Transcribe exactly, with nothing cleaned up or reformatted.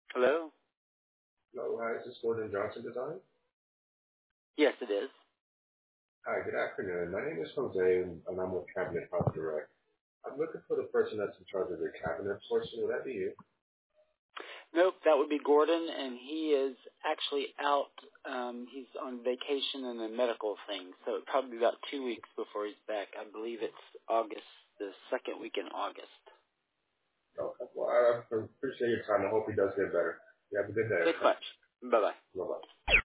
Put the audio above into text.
Hello? Hello, hi, is this Gordon Johnson Design? Yes, it is. Hi, good afternoon. My name is Jose, and and I'm with Cabinet House Direct. I'm looking for the person that's in charge of your cabinet portion. Would that be you? Nope, that would be Gordon, and he is actually out. Um, he's on vacation and a medical thing, so it'll probably be about two weeks before he's back. I believe it's August, the second week in August. Okay. Well, I I appreciate your time. I hope he does get better. You have a good day, Thanks okay? much. Bye-bye. Bye-bye.